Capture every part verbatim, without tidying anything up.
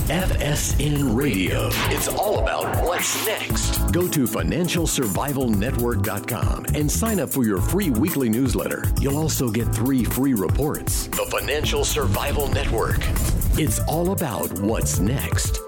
F S N Radio. It's all about what's next. Go to financial survival network dot com and sign up for your free weekly newsletter. You'll also get three free reports. The Financial Survival Network. It's all about what's next.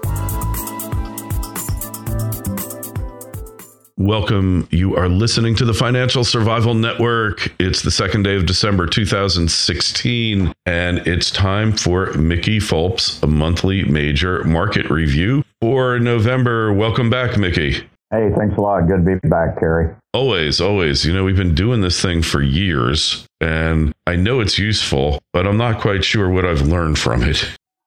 Welcome. You are listening to the Financial Survival Network. It's the second day of December two thousand sixteen, and it's time for Mickey Fulps, a monthly major market review for November. Welcome back, Mickey. Hey, thanks a lot. Good to be back, Kerry. Always, always. You know, we've been doing this thing for years, and I know it's useful, but I'm not quite sure what I've learned from it.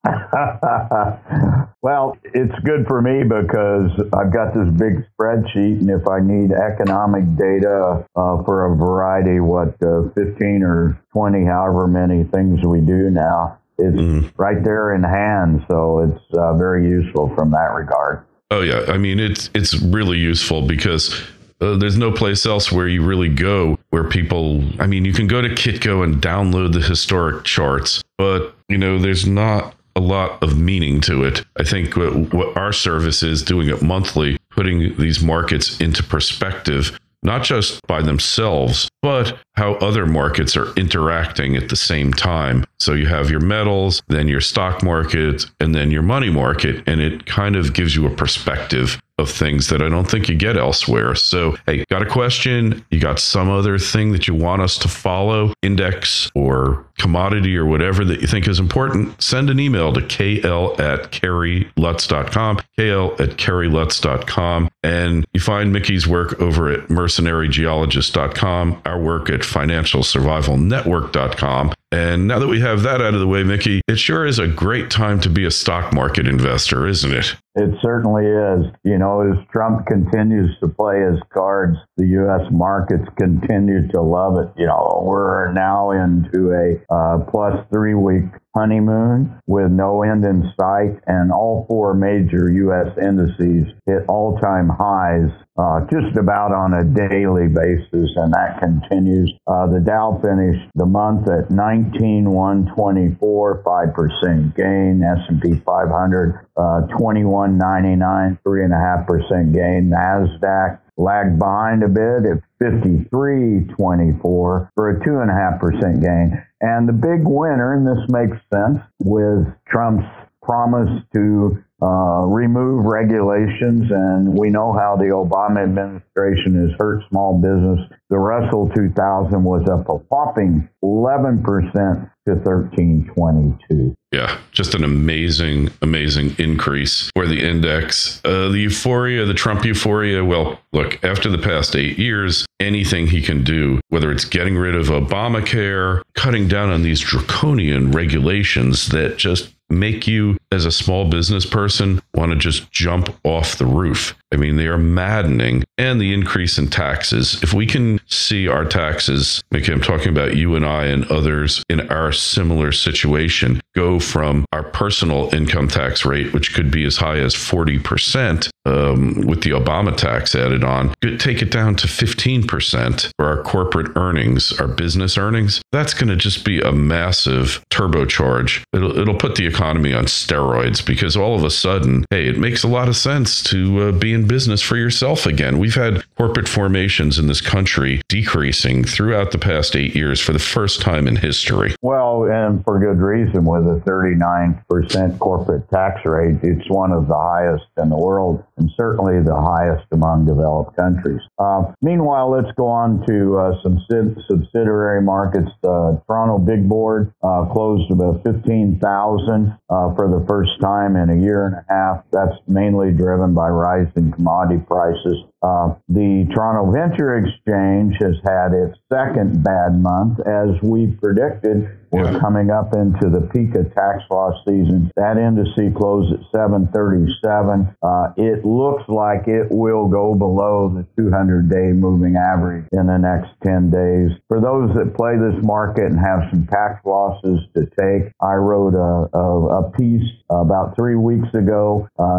Well, it's good for me because I've got this big spreadsheet, and if I need economic data uh, for a variety, what, uh, fifteen or twenty, however many things we do now, it's mm. right there in hand. So it's uh, very useful from that regard. Oh, yeah. I mean, it's it's really useful because uh, there's no place else where you really go where people, I mean, you can go to Kitco and download the historic charts, but, you know, there's not a lot of meaning to it. I think what, what our service is, doing it monthly, putting these markets into perspective, not just by themselves, but how other markets are interacting at the same time. So you have your metals, then your stock market, and then your money market, and it kind of gives you a perspective of things that I don't think you get elsewhere. So, hey, got a question? You got some other thing that you want us to follow, index or commodity or whatever that you think is important? Send an email to kl at kerry lutz dot com, kl at kerry lutz dot com. And you find Mickey's work over at mercenary geologist dot com, our work at financial survival network dot com. And now that we have that out of the way, Mickey, it sure is a great time to be a stock market investor, isn't it? It certainly is. You know, as Trump continues to play his cards, the U S markets continue to love it. You know, we're now into a uh, plus three week honeymoon with no end in sight, and all four major U S indices hit all-time highs uh, just about on a daily basis, and that continues. Uh, the Dow finished the month at nineteen thousand one hundred twenty-four, five percent gain. S and P five hundred, uh, twenty-one ninety-nine, three point five percent gain. NASDAQ lagged behind a bit at fifty-three twenty-four for a two point five percent gain. And the big winner, and this makes sense, with Trump's promise to uh, remove regulations, and we know how the Obama administration has hurt small business. The Russell two thousand was up a whopping eleven percent to thirteen twenty-two. Yeah, just an amazing, amazing increase for the index. Uh, the euphoria, the Trump euphoria, well, look, after the past eight years, anything he can do, whether it's getting rid of Obamacare, cutting down on these draconian regulations that just make you, as a small business person, want to just jump off the roof. I mean, they are maddening. And the increase in taxes. If we can see our taxes, Mickey, I'm talking about you and I and others in our similar situation, go from our personal income tax rate, which could be as high as forty percent um, with the Obama tax added on, take it down to fifteen percent for our corporate earnings, our business earnings. That's going to just be a massive turbocharge. It'll, it'll put the economy on steroids because all of a sudden, hey, it makes a lot of sense to uh, be in business for yourself again. We've had corporate formations in this country decreasing throughout the past eight years for the first time in history. Well, and for good reason. With a thirty-nine percent corporate tax rate, it's one of the highest in the world, and certainly the highest among developed countries. Uh, meanwhile, let's go on to uh, some subsidiary markets. The Toronto Big Board uh, closed about fifteen thousand uh, for the first time in a year and a half. That's mainly driven by rising commodity prices. Uh, the Toronto Venture Exchange has had its second bad month. As we predicted, we're coming up into the peak of tax loss season. That index closed at seven thirty-seven. Uh, it looks like it will go below the two hundred day moving average in the next ten days. For those that play this market and have some tax losses to take, I wrote a, a, a piece about three weeks ago uh,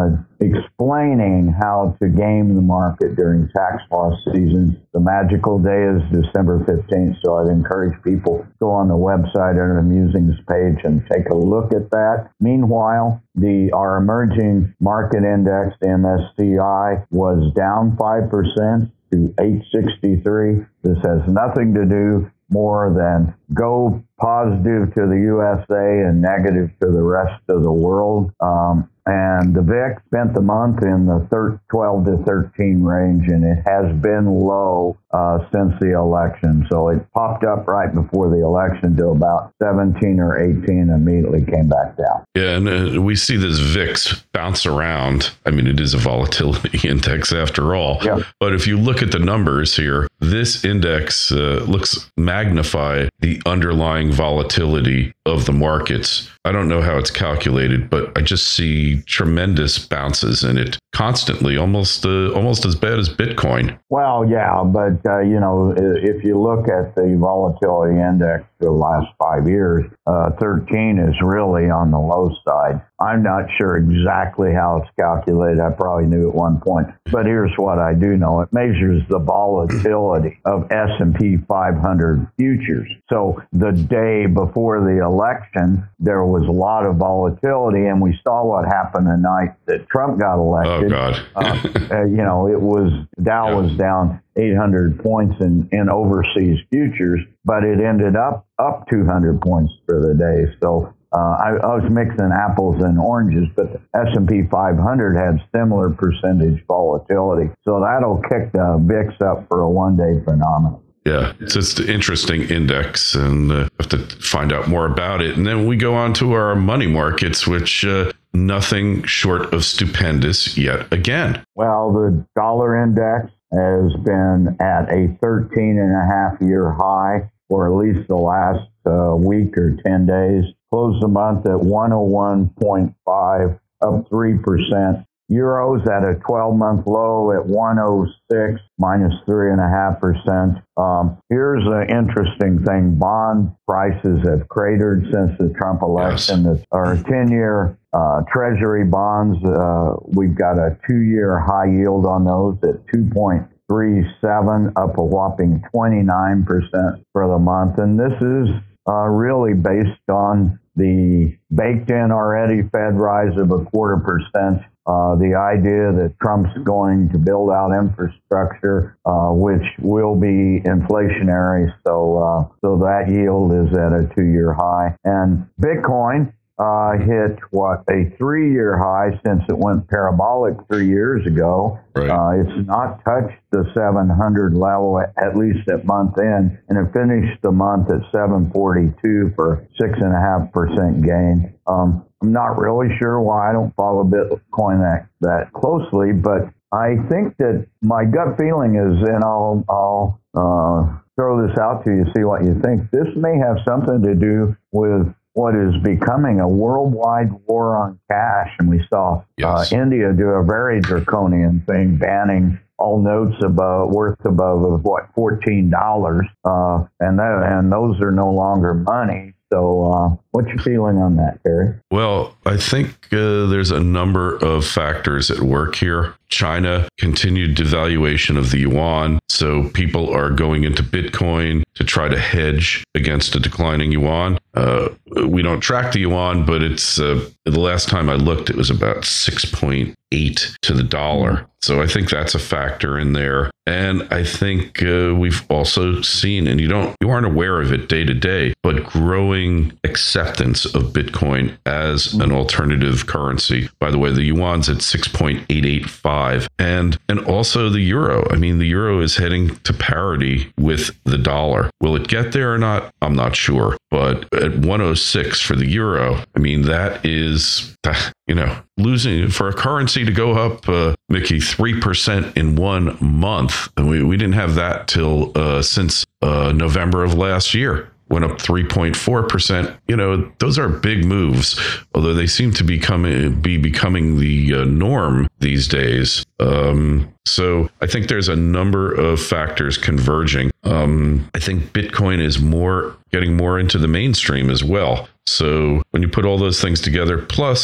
explaining how to game the market during tax loss season. The magical day is December fifteenth, so I'd encourage people to go on the website under the musings page and take a look at that. Meanwhile, the our emerging market index, the M S C I, was down five percent to eight sixty-three. This has nothing to do more than go positive to the U S A and negative to the rest of the world. Um, and the V I X spent the month in the twelve to thirteen range, and it has been low uh, since the election. So it popped up right before the election to about seventeen or eighteen, and immediately came back down. Yeah, and uh, we see this V I X bounce around. I mean, it is a volatility index after all. Yeah. But if you look at the numbers here, this index uh, looks magnify the underlying volatility of the markets. I don't know how it's calculated, but I just see tremendous bounces in it constantly, almost uh, almost as bad as Bitcoin. Well, yeah, but, uh, you know, if you look at the volatility index for the last five years, uh, thirteen is really on the low side. I'm not sure exactly how it's calculated. I probably knew at one point. But here's what I do know. It measures the volatility of S and P five hundred futures. So the day before the election, there was a lot of volatility, and we saw what happened the night that Trump got elected. Oh, God. uh, you know, it was, Dow yeah. was down eight hundred points in, in overseas futures, but it ended up up two hundred points for the day. So uh, I, I was mixing apples and oranges, but the S and P five hundred had similar percentage volatility. So that'll kick the V I X up for a one-day phenomenon. Yeah, it's just an interesting index, and uh, have to find out more about it. And then we go on to our money markets, which uh, nothing short of stupendous yet again. Well, the dollar index has been at a thirteen and a half year high for at least the last uh, week or ten days. Closed the month at one oh one point five, up three percent. Euros at a twelve-month low at one oh six, minus three point five percent. Um, here's an interesting thing. Bond prices have cratered since the Trump election. Yes. Our ten-year uh, Treasury bonds, uh, we've got a two-year high yield on those at two point three seven, up a whopping twenty-nine percent for the month. And this is uh, really based on the baked-in already Fed rise of a quarter percent. Uh, the idea that Trump's going to build out infrastructure, uh, which will be inflationary. So, uh, so that yield is at a two-year high. And Bitcoin uh, hit, what, a three-year high since it went parabolic three years ago. Right. Uh, it's not touched the seven hundred level, at least at month end, and it finished the month at seven forty-two for six point five percent gain. Um, I'm not really sure why. I don't follow Bitcoin that, that closely, but I think that my gut feeling is, and I'll, I'll uh, throw this out to you, see what you think. This may have something to do with what is becoming a worldwide war on cash. And we saw yes. uh, India do a very draconian thing, banning all notes above worth above of what fourteen dollars, uh, and that, and those are no longer money. So, uh, what's your feeling on that, Terry? Well, I think uh, there's a number of factors at work here. China, continued devaluation of the yuan. So people are going into Bitcoin to try to hedge against a declining yuan. Uh, we don't track the yuan, but it's uh, the last time I looked, it was about six point eight to the dollar. So I think that's a factor in there. And I think uh, we've also seen, and you don't, you aren't aware of it day to day, but growing acceptance of Bitcoin as an alternative currency. By the way, the yuan's at six point eight eight five, and and also the euro. I mean, the euro is heading to parity with the dollar. Will it get there or not? I'm not sure. But at one oh six for the euro, I mean, that is, you know, losing for a currency to go up, uh, Mickey, three percent in one month. And we, we didn't have that till uh, since uh, November of last year. Went up three point four percent. You know, those are big moves, although they seem to be, coming, be becoming the uh, norm these days. Um, so I think there's a number of factors converging. Um, I think Bitcoin is more getting more into the mainstream as well. So when you put all those things together, plus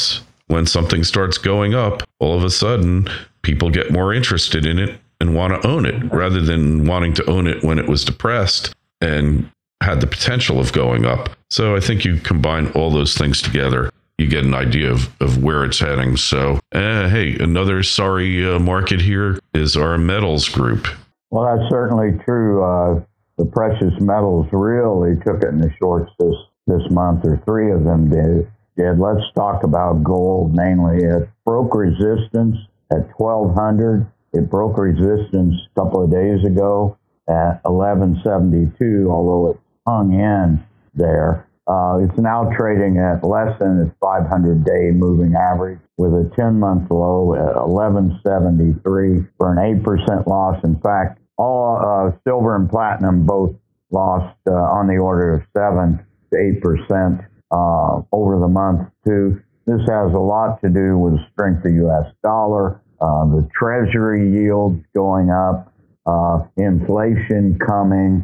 when something starts going up, all of a sudden people get more interested in it and want to own it rather than wanting to own it when it was depressed and had the potential of going up. So I think you combine all those things together, you get an idea of, of where it's heading. So, uh, hey, another sorry uh, market here is our metals group. Well, that's certainly true. Uh, the precious metals really took it in the shorts this, this month, or three of them did. did. Let's talk about gold mainly. It broke resistance at twelve hundred. It broke resistance a couple of days ago at eleven seventy-two, although it hung in there. Uh, it's now trading at less than its five hundred day moving average with a ten-month low at eleven seventy-three for an eight percent loss. In fact, all uh, silver and platinum both lost uh, on the order of seven to eight percent uh, over the month, too. This has a lot to do with the strength of the U S dollar, uh, the Treasury yields going up, uh, inflation coming.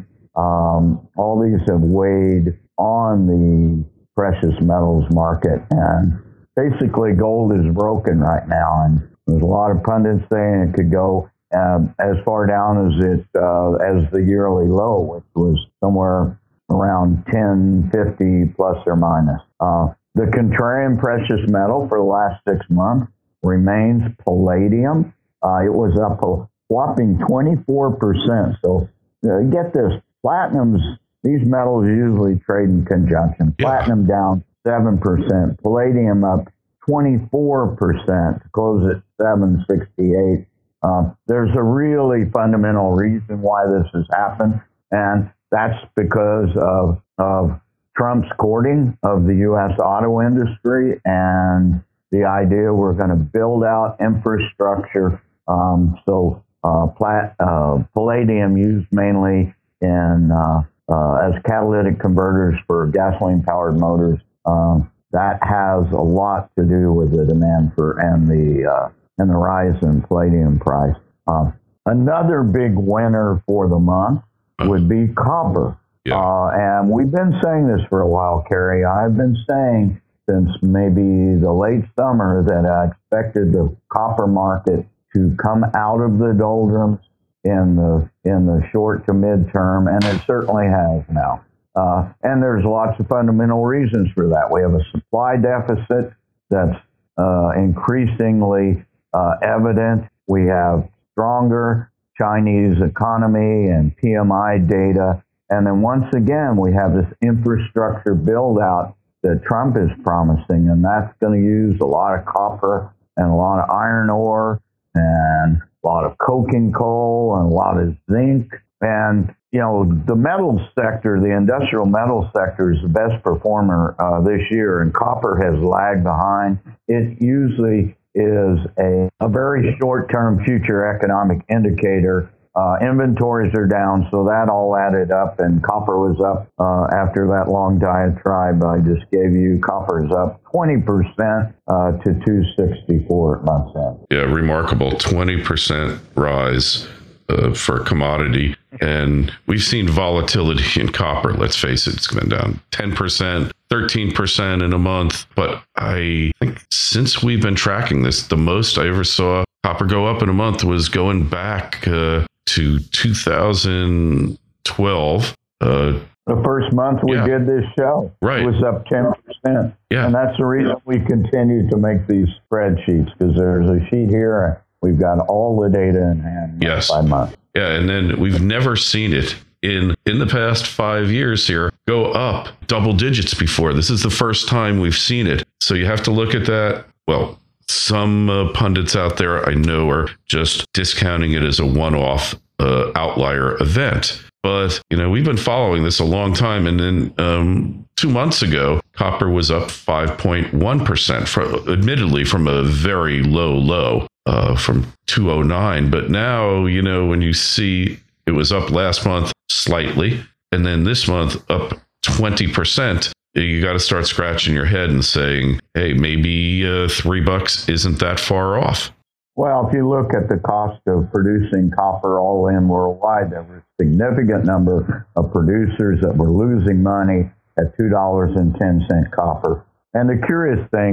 Um, all these have weighed on the precious metals market, and basically gold is broken right now, and there's a lot of pundits saying it could go um, as far down as it uh, as the yearly low, which was somewhere around ten fifty plus or minus. Uh, the contrarian precious metal for the last six months remains palladium. Uh, it was up a whopping twenty-four percent. So uh, get this, platinum's, these metals usually trade in conjunction. Yeah. Platinum down seven percent, palladium up twenty-four percent to close at seven sixty-eight. Uh, there's a really fundamental reason why this has happened, and that's because of, of Trump's courting of the U S auto industry and the idea we're going to build out infrastructure. Um, so uh, plat, uh, palladium used mainly in uh, uh, as catalytic converters for gasoline-powered motors. Um, that has a lot to do with the demand for and the uh, and the rise in palladium price. Uh, another big winner for the month would be copper. Yeah. Uh, and we've been saying this for a while, Kerry. I've been saying since maybe the late summer that I expected the copper market to come out of the doldrums in the in the short to midterm, and it certainly has now. Uh, and there's lots of fundamental reasons for that. We have a supply deficit that's uh, increasingly uh, evident. We have stronger Chinese economy and P M I data. And then once again, we have this infrastructure build out that Trump is promising, and that's going to use a lot of copper and a lot of iron ore and a lot of coking coal and a lot of zinc. And, you know, the metals sector, the industrial metals sector is the best performer uh, this year, and copper has lagged behind. It usually is a, a very short-term future economic indicator. Uh, inventories are down, so that all added up, and copper was up uh, after that long diatribe I just gave you. Copper is up twenty percent uh, to two sixty-four at month's end. Yeah, remarkable twenty percent rise uh, for a commodity. And we've seen volatility in copper. Let's face it, it's been down ten percent, thirteen percent in a month. But I think since we've been tracking this, the most I ever saw copper go up in a month was going back uh, to two thousand twelve. Uh, the first month we yeah. did this show, right. It was up ten percent. Yeah. And that's the reason we continue to make these spreadsheets, because there's a sheet here, and we've got all the data in hand yes. by month. Yeah, and then we've never seen it in in the past five years here go up double digits before. This is the first time we've seen it. So you have to look at that. Well, some uh, pundits out there I know are just discounting it as a one-off uh, outlier event. But, you know, we've been following this a long time. And then um, two months ago, copper was up five point one percent, from, admittedly from a very low low. Uh, from two oh nine. But now, you know, when you see it was up last month slightly, and then this month up twenty percent, you got to start scratching your head and saying, hey, maybe uh, three bucks isn't that far off. Well, if you look at the cost of producing copper all in worldwide, there were a significant number of producers that were losing money at two dollars and ten cents copper. And the curious thing,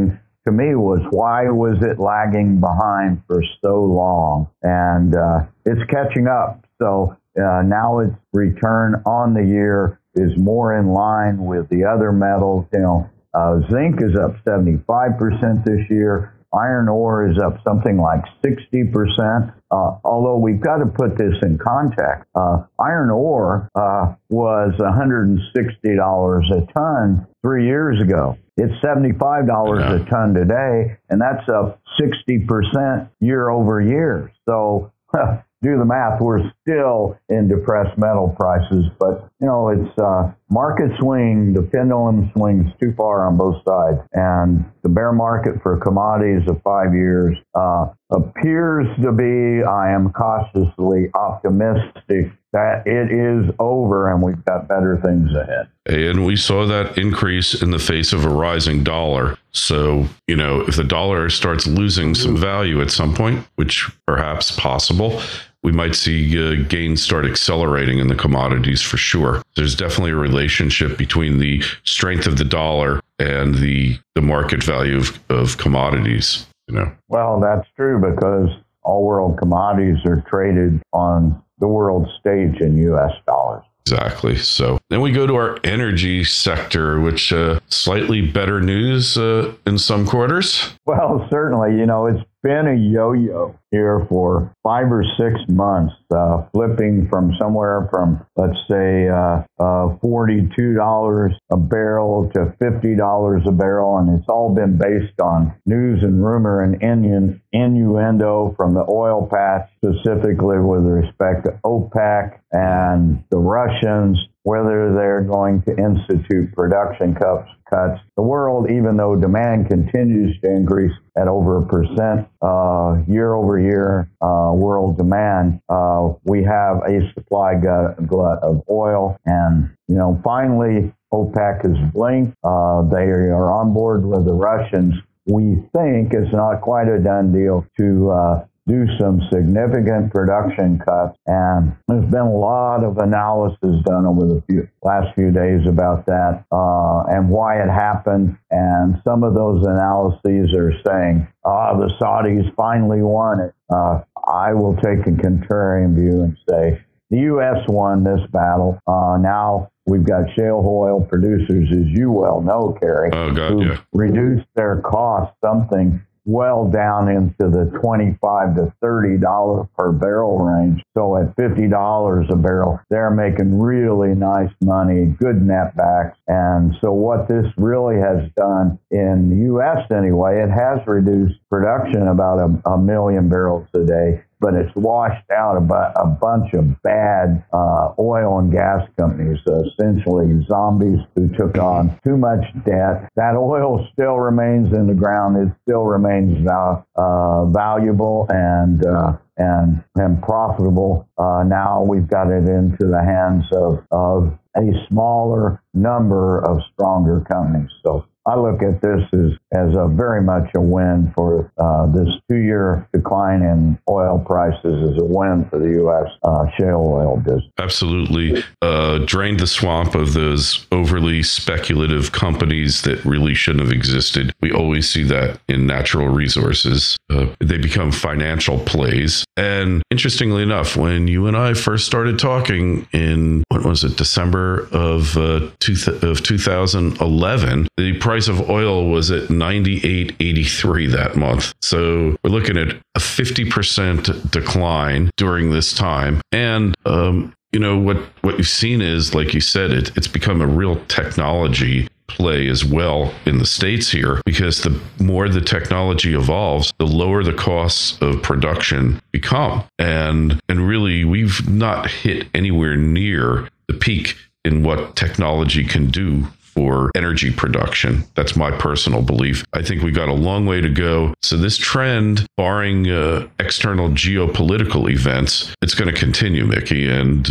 to me was, why was it lagging behind for so long? And uh, it's catching up. So uh, now its return on the year is more in line with the other metals. You know, uh, zinc is up seventy-five percent this year. Iron ore is up something like sixty percent. Uh, although we've got to put this in context. Uh, iron ore uh, was one hundred sixty dollars a ton three years ago. It's seventy-five dollars yeah. a ton today, and that's up sixty percent year over year. So do the math. We're still in depressed metal prices, but you know, it's uh, market swing. The pendulum swings too far on both sides, and the bear market for commodities of five years uh, appears to be, I am cautiously optimistic that it is over and we've got better things ahead. And we saw that increase in the face of a rising dollar. So, you know, if the dollar starts losing some value at some point, which perhaps possible, we might see uh, gains start accelerating in the commodities for sure. There's definitely a relationship between the strength of the dollar and the the market value of, of commodities, you know. Well, that's true, because all world commodities are traded on the world stage in U S dollars. Exactly. So then we go to our energy sector, which uh, slightly better news uh, in some quarters. Well, certainly, you know, it's been a yo-yo here for five or six months, uh, flipping from somewhere from, let's say, uh, uh, forty-two dollars a barrel to fifty dollars a barrel. And it's all been based on news and rumor and innu- innuendo from the oil patch, specifically with respect to OPEC and the Russians, whether they're going to institute production cuts. cuts. The world, even though demand continues to increase at over a percent uh, year over year, uh, world demand, uh, we have a supply glut, glut of oil. And, you know, finally, OPEC has blinked. Uh, they are on board with the Russians. We think it's not quite a done deal to uh, do some significant production cuts. And there's been a lot of analysis done over the few, last few days about that uh, and why it happened. And some of those analyses are saying, ah, the Saudis finally won it. Uh, I will take a contrarian view and say the U S won this battle. Uh, now we've got shale oil producers, as you well know, Kerry, oh, God, who yeah. reduced their costs something well down into the twenty-five to thirty dollars per barrel range. So at fifty dollars a barrel, they're making really nice money, good netbacks. And so what this really has done in the U S anyway, it has reduced production about a, a million barrels a day, but it's washed out a, bu- a bunch of bad uh, oil and gas companies, uh, essentially zombies who took on too much debt. That oil still remains in the ground. It still remains val- uh, valuable and uh, and and profitable. Uh, now we've got it into the hands of, of a smaller number of stronger companies. So I look at this as, as a very much a win for uh, this two-year decline in oil prices is a win for the U S uh, shale oil business. Absolutely. Uh, drained the swamp of those overly speculative companies that really shouldn't have existed. We always see that in natural resources. Uh, they become financial plays. And interestingly enough, when you and I first started talking in, what was it, December of, uh, two th- of two thousand eleven, the price of oil was at ninety-eight eighty-three that month. So we're looking at a fifty percent decline during this time. And, um, you know, what, what you've seen is, like you said, it, it's become a real technology play as well in the States here, because the more the technology evolves, the lower the costs of production become. And, and really, we've not hit anywhere near the peak in what technology can do for energy production. That's my personal belief. I think we got a long way to go. So this trend, barring uh, external geopolitical events, it's going to continue, Mickey. And uh,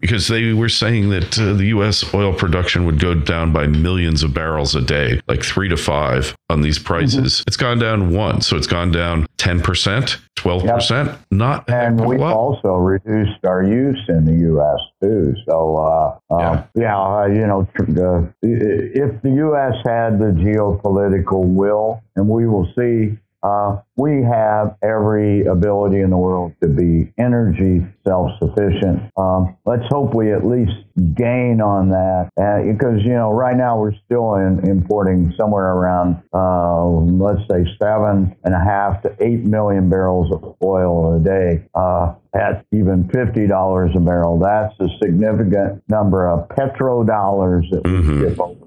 because they were saying that uh, the U S oil production would go down by millions of barrels a day, like three to five on these prices. Mm-hmm. It's gone down one. So it's gone down ten percent, twelve percent, yep. Not and we've lot. also reduced our use in the U S too. So, uh, yeah, uh, yeah uh, you know, uh, if the U S had the geopolitical will, and we will see, Uh, we have every ability in the world to be energy self-sufficient. Um, let's hope we at least gain on that uh, because, you know, right now we're still in, importing somewhere around, uh, let's say, seven and a half to eight million barrels of oil a day uh, at even fifty dollars a barrel. That's a significant number of petrodollars that we mm-hmm. ship over.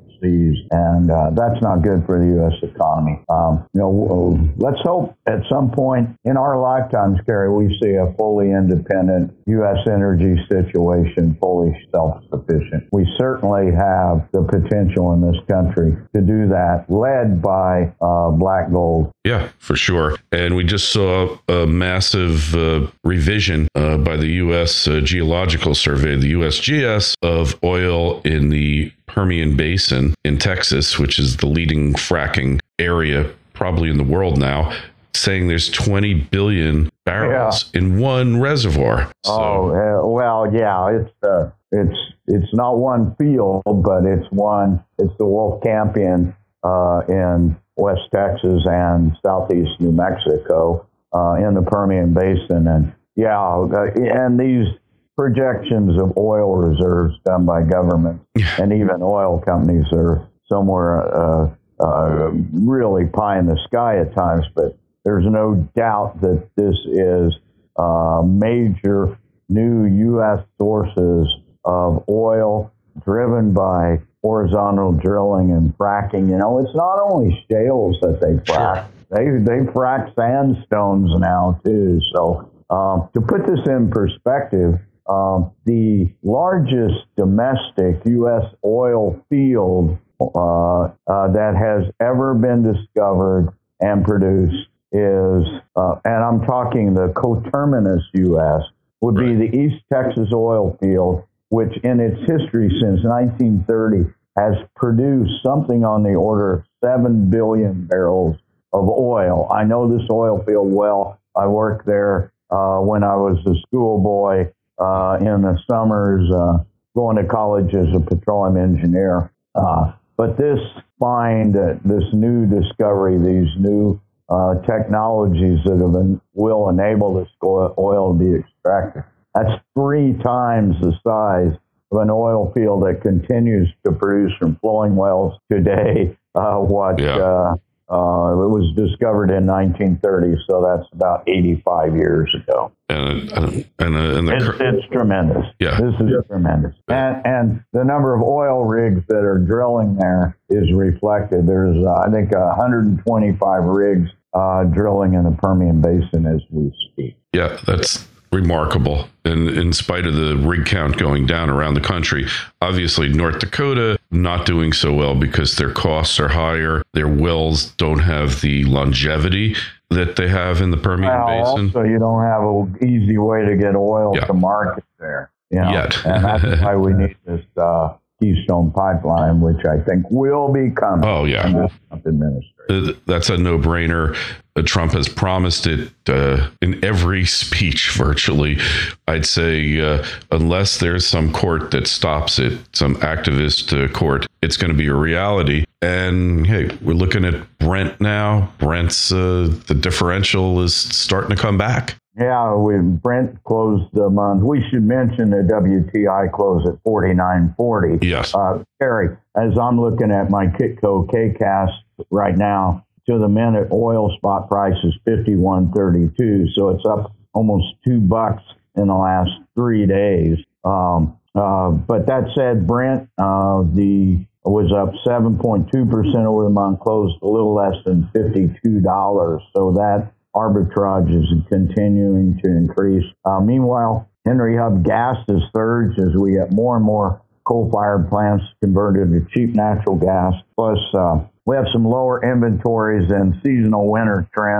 And uh, that's not good for the U S economy. Um, you know, let's hope at some point in our lifetimes, Gary, we see a fully independent U S energy situation, fully self-sufficient. We certainly have the potential in this country to do that, led by uh, Black Gold. Yeah, for sure. And we just saw a massive uh, revision uh, by the U S uh, Geological Survey, the U S G S, of oil in the Permian Basin in Texas, which is the leading fracking area probably in the world now, saying there's twenty billion barrels yeah. in one reservoir. So. Oh, uh, well, yeah, it's uh, it's it's not one field, but it's one. It's the Wolfcampian uh, in West Texas and Southeast New Mexico uh, in the Permian Basin, and yeah, uh, and these projections of oil reserves done by governments and even oil companies are somewhere uh, uh, really pie in the sky at times, but there's no doubt that this is uh, major new U S sources of oil driven by horizontal drilling and fracking. You know, it's not only shales that they frack, they, they frack sandstones now too. So um, to put this in perspective, Uh, the largest domestic U S oil field uh, uh, that has ever been discovered and produced is, uh, and I'm talking the coterminous U S, would be the East Texas oil field, which in its history since nineteen thirty has produced something on the order of seven billion barrels of oil. I know this oil field well. I worked there uh, when I was a schoolboy. Uh, in the summers, uh, going to college as a petroleum engineer. Uh, but this find, uh, this new discovery, these new uh, technologies that have been, will enable this oil to be extracted, that's three times the size of an oil field that continues to produce from flowing wells today. Uh, what yeah. uh, uh, it was discovered in nineteen thirty, so that's about eighty-five years ago. And and and, uh, and the it's, it's tremendous. Yeah, this is yeah. tremendous. And and the number of oil rigs that are drilling there is reflected. There's uh, I think one hundred twenty-five rigs uh, drilling in the Permian Basin as we speak. Yeah, that's remarkable. And in spite of the rig count going down around the country, obviously North Dakota not doing so well because their costs are higher. Their wells don't have the longevity that they have in the Permian well, Basin. Also, you don't have an easy way to get oil yeah. to market there. You know? Yet. And that's why we need this uh, Keystone Pipeline, which I think will be coming. Oh, yeah. From this Trump administration. That's a no-brainer. Uh, Trump has promised it uh, in every speech, virtually. I'd say uh, unless there's some court that stops it, some activist uh, court, it's going to be a reality. And hey, we're looking at Brent now. Brent's, uh, the differential is starting to come back. Yeah, we Brent closed the month. We should mention the W T I closed at forty-nine forty. Yes. Uh, Terry, as I'm looking at my Kitco K-Cast right now, to the minute oil spot price is fifty-one thirty-two, so it's up almost two bucks in the last three days. Um, uh, but that said, Brent uh, the was up seven point two percent over the month, closed a little less than fifty-two dollars. So that arbitrage is continuing to increase. Uh, meanwhile, Henry Hub gas has surged as we get more and more coal-fired plants converted to cheap natural gas. Plus, uh, we have some lower inventories and seasonal winter trends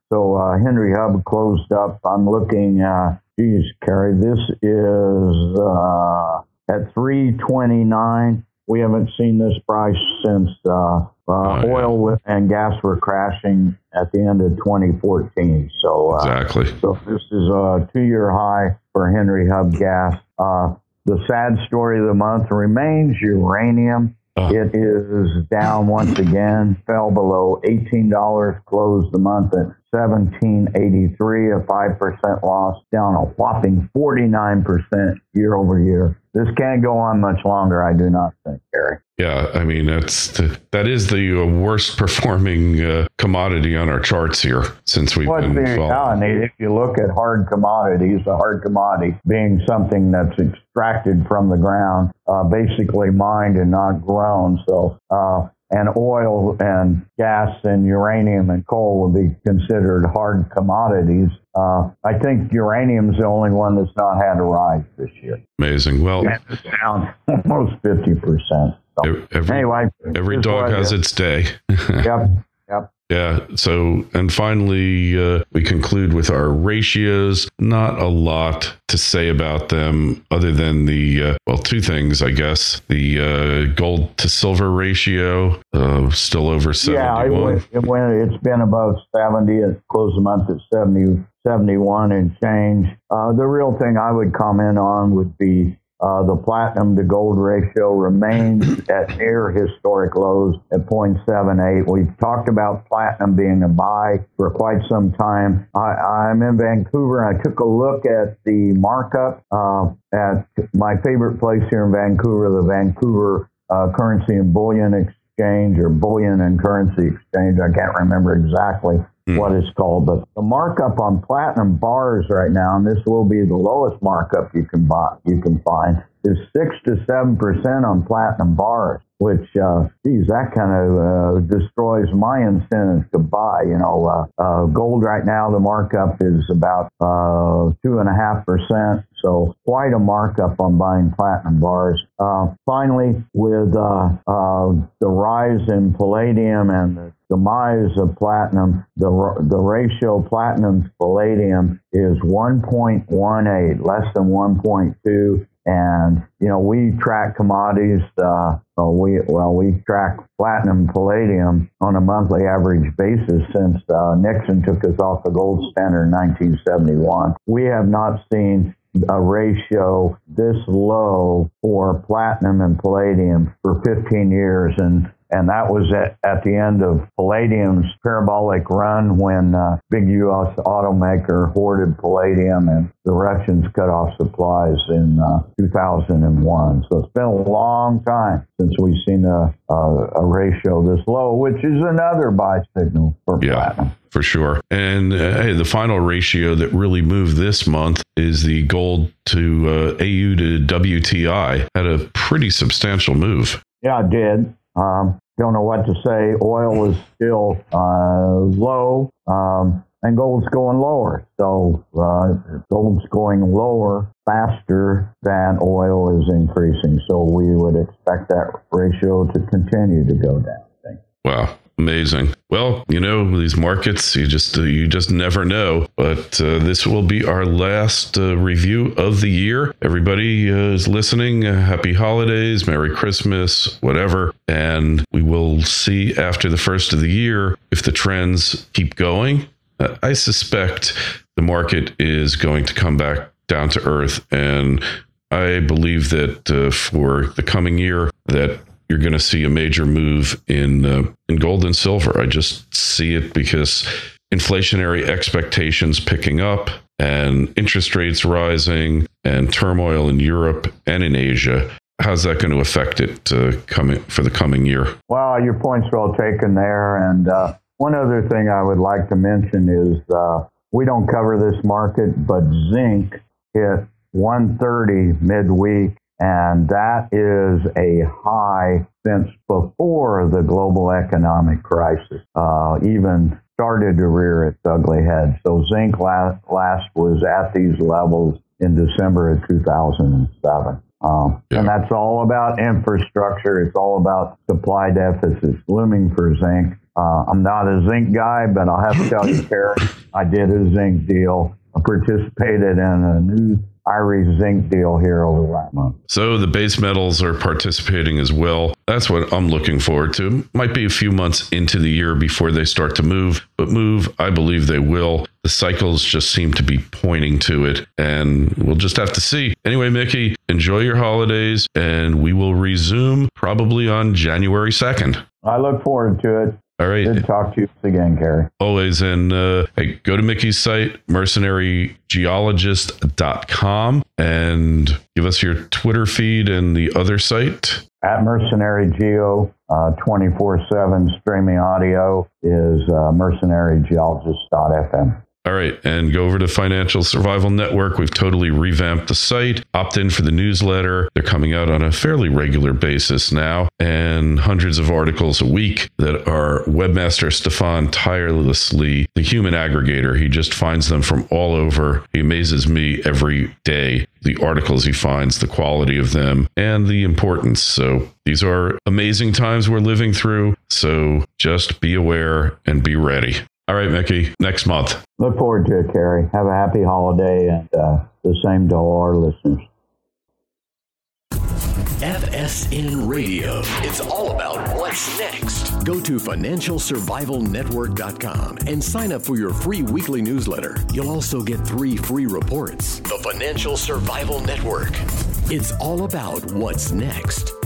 So uh, Henry Hub closed up. I'm looking, uh, geez, Carrie, this is uh, at three twenty-nine. We haven't seen this price since uh, uh, oh, yeah. oil and gas were crashing at the end of twenty fourteen. So uh, exactly. So this is a two-year high for Henry Hub gas. Uh, the sad story of the month remains uranium. Oh. It is down once again, fell below eighteen dollars, closed the month at seventeen eighty-three, a five percent loss, down a whopping forty-nine percent year over year. This can't go on much longer, I do not think, Gary. Yeah, I mean, that's the, that is the uh, worst performing uh, commodity on our charts here since we've well, been following. If you look at hard commodities, a hard commodity being something that's extracted from the ground, uh, basically mined and not grown. So, uh, and oil and gas and uranium and coal would be considered hard commodities. Uh, I think uranium's the only one that's not had a rise this year. Amazing. Well, it's down almost fifty percent. So, every, anyway, every dog has its day. Yep. Yep. Yeah. So, and finally, uh, we conclude with our ratios. Not a lot to say about them other than the, uh, well, two things, I guess. The uh, gold to silver ratio, uh, still over seventy-one. Yeah, it, it went, it's been above seventy. It closed the month at seventy, seventy-one and change. Uh, the real thing I would comment on would be Uh, the platinum to gold ratio remains at near historic lows at zero point seven eight. We've talked about platinum being a buy for quite some time. I, I'm in Vancouver, and I took a look at the markup uh, at my favorite place here in Vancouver, the Vancouver uh, Currency and Bullion Exchange, or Bullion and Currency Exchange. I can't remember exactly what it's called, but the markup on platinum bars right now, and this will be the lowest markup you can buy, you can find, is six to seven percent on platinum bars, which, uh, geez, that kind of uh, destroys my incentive to buy. You know, uh, uh, gold right now, the markup is about uh, two and a half percent. So quite a markup on buying platinum bars. Uh, finally, with uh, uh, the rise in palladium and the demise of platinum, the the ratio platinum to palladium is one point one eight, less than one point two. And, you know, we track commodities, uh, we, well, we track platinum, palladium on a monthly average basis since uh, Nixon took us off the gold standard in nineteen seventy-one. We have not seen a ratio this low for platinum and palladium for fifteen years. And And that was at, at the end of palladium's parabolic run when uh, big U S automaker hoarded palladium and the Russians cut off supplies in uh, two thousand one. So it's been a long time since we've seen a, a, a ratio this low, which is another buy signal for yeah. platinum. For sure. And uh, hey, the final ratio that really moved this month is the gold to uh, A U to W T I. Had a pretty substantial move. Yeah, it did. Um, don't know what to say. Oil is still uh, low, um, and gold's going lower. So uh, gold's going lower faster than oil is increasing. So we would expect that ratio to continue to go down. I think. Wow. Amazing. Well, you know, these markets, you just uh, you just never know. But uh, this will be our last uh, review of the year. Everybody uh, is listening. Uh, happy holidays, Merry Christmas, whatever. And we will see after the first of the year if the trends keep going. Uh, I suspect the market is going to come back down to earth. And I believe that uh, for the coming year that you're going to see a major move in uh, in gold and silver. I just see it because inflationary expectations picking up and interest rates rising and turmoil in Europe and in Asia. How's that going to affect it uh, coming for the coming year? Well, your point's well taken there. And uh, one other thing I would like to mention is uh, we don't cover this market, but zinc hit one thirty midweek. And that is a high since before the global economic crisis uh, even started to rear its ugly head. So zinc last, last was at these levels in December of two thousand seven. Um, yeah. And that's all about infrastructure. It's all about supply deficits looming for zinc. Uh, I'm not a zinc guy, but I'll have to tell you, Kerry, I did a zinc deal. I participated in a new Irish zinc deal here over the last month. So the base metals are participating as well. That's what I'm looking forward to. Might be a few months into the year before they start to move, but move, I believe they will. The cycles just seem to be pointing to it, and we'll just have to see. Anyway, Mickey, enjoy your holidays, and we will resume probably on January second. I look forward to it. All right. Good to talk to you again, Kerry. Always. And uh, hey, go to Mickey's site, mercenary geologist dot com, and give us your Twitter feed and the other site. At Mercenary Geo, uh, twenty-four seven streaming audio is uh, mercenary geologist dot f m. All right. And go over to Financial Survival Network. We've totally revamped the site. Opt in for the newsletter. They're coming out on a fairly regular basis now, and hundreds of articles a week that are webmaster Stefan tirelessly, the human aggregator. He just finds them from all over. He amazes me every day. The articles he finds, the quality of them, and the importance. So these are amazing times we're living through. So just be aware and be ready. All right, Mickey, next month. Look forward to it, Kerry. Have a happy holiday, and uh, the same to all our listeners. F S N Radio. It's all about what's next. Go to financial survival network dot com and sign up for your free weekly newsletter. You'll also get three free reports. The Financial Survival Network. It's all about what's next.